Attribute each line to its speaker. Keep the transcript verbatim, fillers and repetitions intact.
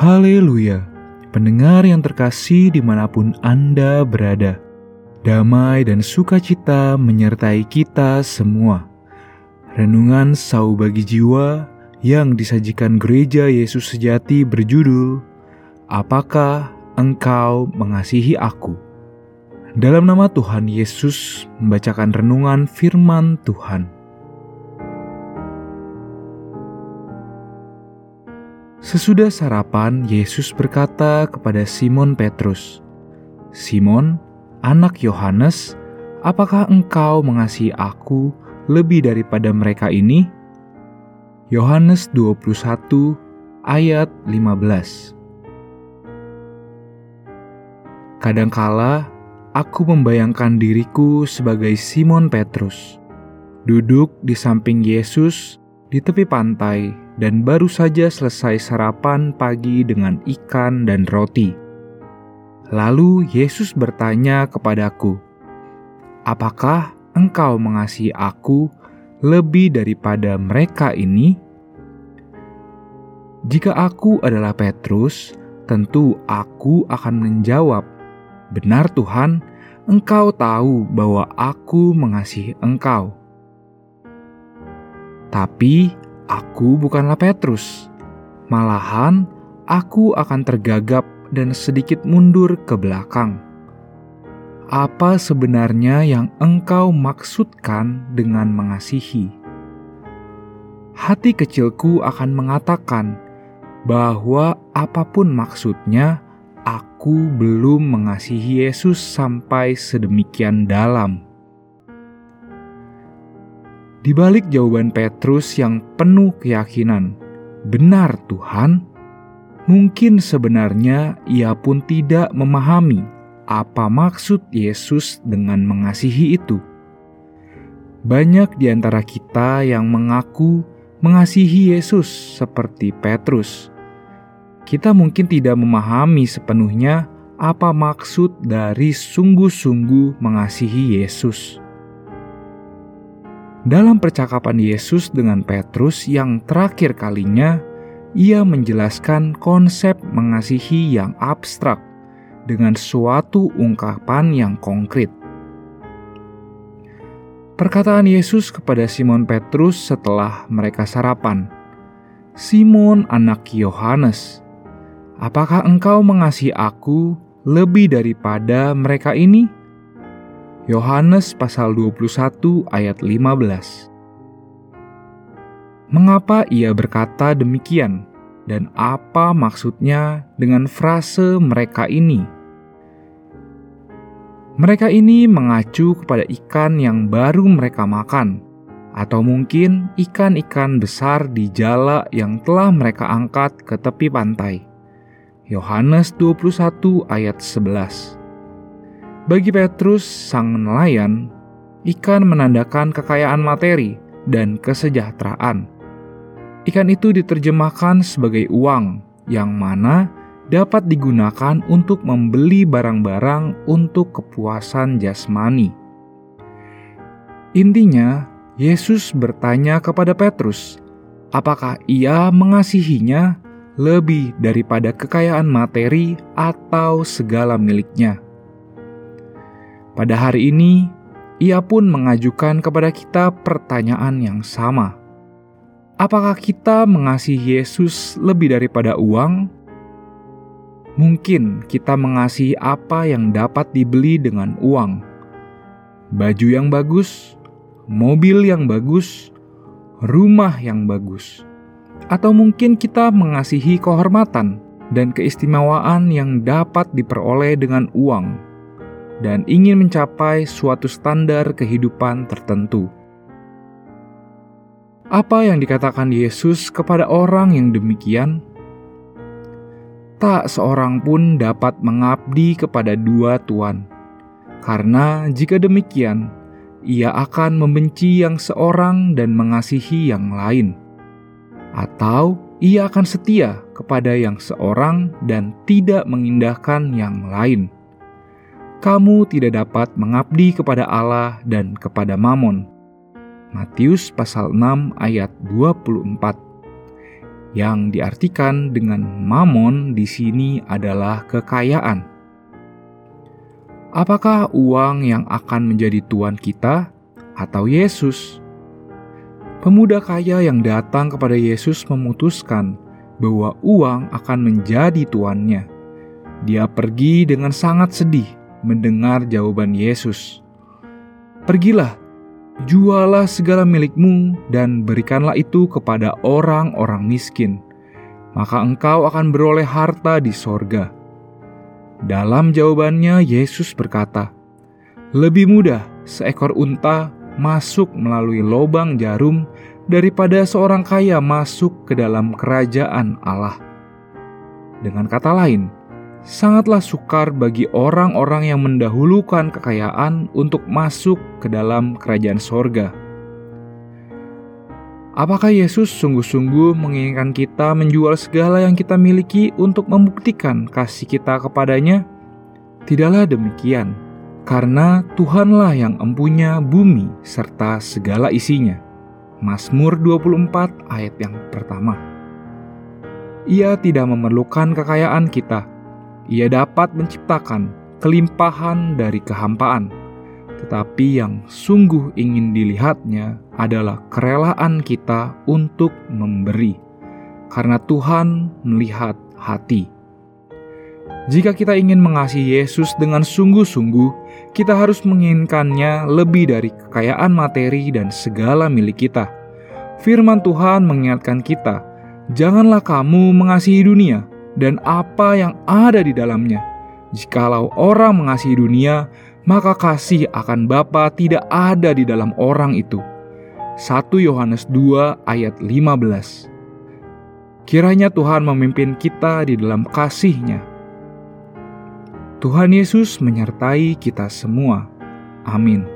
Speaker 1: Haleluya, pendengar yang terkasih dimanapun Anda berada, damai dan sukacita menyertai kita semua. Renungan Sau Bagi Jiwa yang disajikan Gereja Yesus Sejati berjudul, Apakah Engkau Mengasihi Aku? Dalam nama Tuhan Yesus membacakan renungan firman Tuhan. Sesudah sarapan, Yesus berkata kepada Simon Petrus, "Simon, anak Yohanes, apakah engkau mengasihi aku lebih daripada mereka ini?" Yohanes dua puluh satu ayat lima belas. Kadangkala aku membayangkan diriku sebagai Simon Petrus, duduk di samping Yesus di tepi pantai dan baru saja selesai sarapan pagi dengan ikan dan roti. Lalu Yesus bertanya kepadaku, "Apakah engkau mengasihi aku lebih daripada mereka ini?" Jika aku adalah Petrus, tentu aku akan menjawab, "Benar Tuhan, Engkau tahu bahwa aku mengasihi Engkau." Tapi aku bukanlah Petrus. Malahan, aku akan tergagap dan sedikit mundur ke belakang. Apa sebenarnya yang engkau maksudkan dengan mengasihi? Hati kecilku akan mengatakan bahwa apapun maksudnya, aku belum mengasihi Yesus sampai sedemikian dalam. Di balik jawaban Petrus yang penuh keyakinan, "Benar Tuhan," mungkin sebenarnya ia pun tidak memahami apa maksud Yesus dengan mengasihi itu. Banyak di antara kita yang mengaku mengasihi Yesus seperti Petrus. Kita mungkin tidak memahami sepenuhnya apa maksud dari sungguh-sungguh mengasihi Yesus. Dalam percakapan Yesus dengan Petrus yang terakhir kalinya, ia menjelaskan konsep mengasihi yang abstrak dengan suatu ungkapan yang konkret. Perkataan Yesus kepada Simon Petrus setelah mereka sarapan, "Simon anak Yohanes, apakah engkau mengasihi aku lebih daripada mereka ini?" Yohanes pasal dua puluh satu ayat lima belas. Mengapa ia berkata demikian dan apa maksudnya dengan frase mereka ini? Mereka ini mengacu kepada ikan yang baru mereka makan, atau mungkin ikan-ikan besar di jala yang telah mereka angkat ke tepi pantai. Yohanes dua puluh satu ayat sebelas. Bagi Petrus, sang nelayan, ikan menandakan kekayaan materi dan kesejahteraan. Ikan itu diterjemahkan sebagai uang, yang mana dapat digunakan untuk membeli barang-barang untuk kepuasan jasmani. Intinya, Yesus bertanya kepada Petrus, apakah ia mengasihinya lebih daripada kekayaan materi atau segala miliknya. Pada hari ini, ia pun mengajukan kepada kita pertanyaan yang sama. Apakah kita mengasihi Yesus lebih daripada uang? Mungkin kita mengasihi apa yang dapat dibeli dengan uang. Baju yang bagus, mobil yang bagus, rumah yang bagus. Atau mungkin kita mengasihi kehormatan dan keistimewaan yang dapat diperoleh dengan uang dan ingin mencapai suatu standar kehidupan tertentu. Apa yang dikatakan Yesus kepada orang yang demikian? Tak seorang pun dapat mengabdi kepada dua tuan, karena jika demikian, ia akan membenci yang seorang dan mengasihi yang lain. Atau ia akan setia kepada yang seorang dan tidak mengindahkan yang lain. Kamu tidak dapat mengabdi kepada Allah dan kepada Mamon. Matius pasal enam ayat dua puluh empat. yang diartikan dengan mamon di sini adalah kekayaan. Apakah uang yang akan menjadi tuan kita atau Yesus? Pemuda kaya yang datang kepada Yesus memutuskan bahwa uang akan menjadi tuannya. Dia pergi dengan sangat sedih mendengar jawaban Yesus. "Pergilah, jualah segala milikmu dan berikanlah itu kepada orang-orang miskin, maka engkau akan beroleh harta di sorga." Dalam jawabannya, Yesus berkata, "Lebih mudah seekor unta masuk melalui lubang jarum daripada seorang kaya masuk ke dalam kerajaan Allah." Dengan kata lain, sangatlah sukar bagi orang-orang yang mendahulukan kekayaan untuk masuk ke dalam kerajaan sorga. Apakah Yesus sungguh-sungguh menginginkan kita menjual segala yang kita miliki untuk membuktikan kasih kita kepadanya? Tidaklah demikian, karena Tuhanlah yang empunya bumi serta segala isinya. Mazmur dua puluh empat ayat yang pertama. Ia tidak memerlukan kekayaan kita. Ia dapat menciptakan kelimpahan dari kehampaan, tetapi yang sungguh ingin dilihatnya adalah kerelaan kita untuk memberi, karena Tuhan melihat hati. Jika kita ingin mengasihi Yesus dengan sungguh-sungguh, kita harus menginginkannya lebih dari kekayaan materi dan segala milik kita. Firman Tuhan mengingatkan kita, "Janganlah kamu mengasihi dunia dan apa yang ada di dalamnya. Jikalau orang mengasihi dunia, maka kasih akan Bapa tidak ada di dalam orang itu." satu Yohanes dua ayat lima belas. Kiranya Tuhan memimpin kita di dalam kasih-Nya. Tuhan Yesus menyertai kita semua. Amin.